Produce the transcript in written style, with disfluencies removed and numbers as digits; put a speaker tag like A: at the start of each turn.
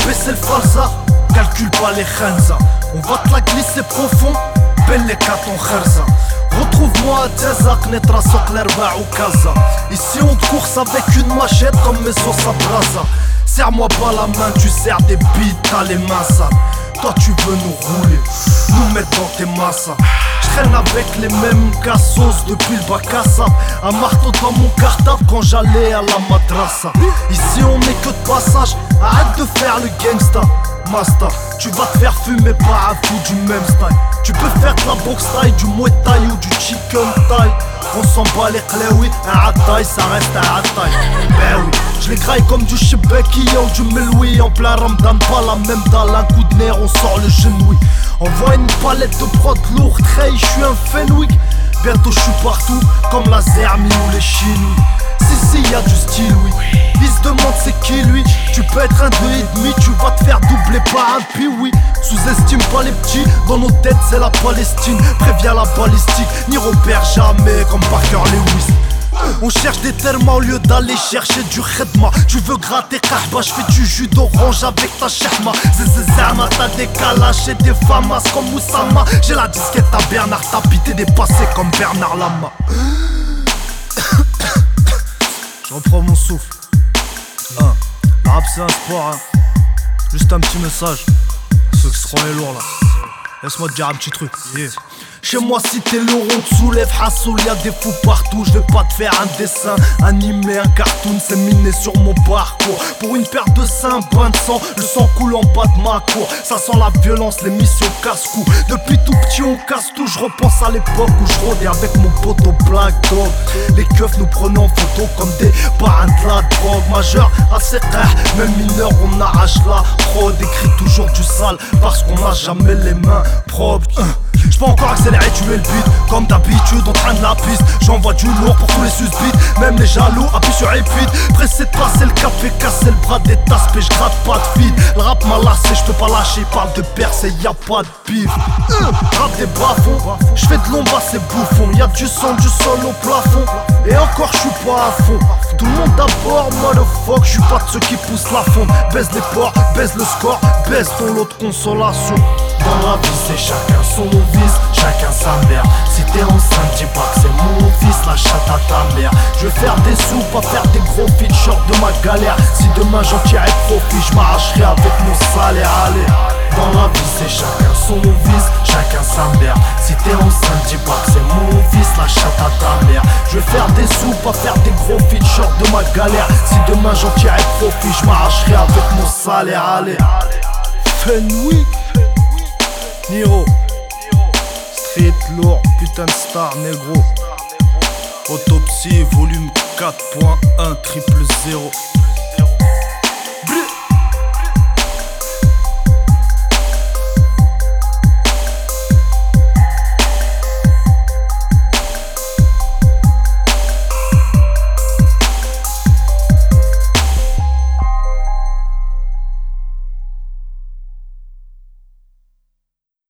A: baisser le falsa, calcule pas les khenza. On va te la glisser profond, belle ton kherza. Retrouve-moi à Tezak, Netra Sok, l'Herba ou Kaza. Ici on te course avec une machette comme mes sauces à brasa. Serre-moi pas la main, tu serres des bites, t'as les mains sales. Toi tu veux nous rouler, nous mettre dans tes massas. J'traîne avec les mêmes cassos depuis le bac à sable. Un marteau dans mon cartable quand j'allais à la madrasa. Ici on est que de passage, arrête de faire le gangsta. Master, tu vas te faire fumer par un coup du même style. Tu peux faire de la boxe taille, du muay thai ou du chicken taille. On s'en bat les clés, oui, un hataï, ça reste un hataï. Ben oui, je les graille comme du Shibeki ou du Meloui. En plein Ramadan, pas la même dalle, un coup de nerf, on sort le genou. Envoie une palette de prod lourd, hey, je suis un Fenwick. Bientôt je suis partout, comme la Zermi ou les Chinois. Si, y'a du style, oui. Il se demande c'est qui lui. Tu peux être un 2,5, tu vas te faire doubler par un pioui. Sous-estime pas les petits, dans nos têtes c'est la Palestine. Préviens la balistique, ni repère jamais comme Parker Lewis. On cherche des termes au lieu d'aller chercher du khedma. Tu veux gratter kahba, je fais du jus d'orange avec ta chekma. Zézézama, t'as des kalash et des famas comme Oussama. J'ai la disquette à Bernard Tapie, t'es dépassé comme Bernard Lama. Je reprends mon souffle. Le rap c'est un sport, hein. Juste un petit message. Ceux qui seront les lourds là. Laisse-moi te dire un petit truc. Yeah. Chez moi si t'es lourd on te soulève Hassoul, y'a des fous partout. Je vais pas te faire un dessin animé, un cartoon. C'est miné sur mon parcours. Pour une paire de seins, bain de sang. Le sang coule en bas de ma cour. Ça sent la violence, les missions casse-cou. Depuis tout petit on casse tout. Je repense à l'époque où je rôdais avec mon poteau Black Dog. Les keufs nous prenaient en photo comme des parrains de la drogue. Majeur assez rare, même mineur on arrache la fraude. Écrit toujours du sale parce qu'on a jamais les mains propres. J'peux encore accélérer, tuer le beat. Comme d'habitude, on traîne la piste. J'envoie du lourd pour tous les susbits. Même les jaloux appuient sur repeat. Pressé de passer le cap et casser le bras des tasses. Mais j'gratte pas de feed. Le rap m'a lassé, j'peux pas lâcher. Parle de percée, y'a pas de bif. Rap des bas-fonds. J'fais de l'ombre, c'est bouffon. Y'a du son, du sol au plafond. Et encore j'suis pas à fond. Tout le monde d'abord, motherfuck. J'suis pas de ceux qui poussent la fonte. Baise les ports, baise le score. Baise ton lot de consolation. Dans la vie c'est chacun son vice, chacun sa mère. Si t'es enceinte dis pas que c'est mon fils, la chatte à ta mère. Je veux faire des sous, pas faire des gros feats, short de ma galère. Si demain j'en tirais profit, je m'arracherai avec mon salaire. Allez, dans la vie c'est chacun son vice, chacun sa mère. Si t'es enceinte dis pas que c'est mon fils, la chatte à ta mère. Je veux faire des sous, pas faire des gros feats, short de ma galère. Si demain j'en tirais profit, je m'arracherai avec mon salaire. Allez, Fenwick, Niro, Street lourd, putain de star négro. Autopsie volume 4.1 000.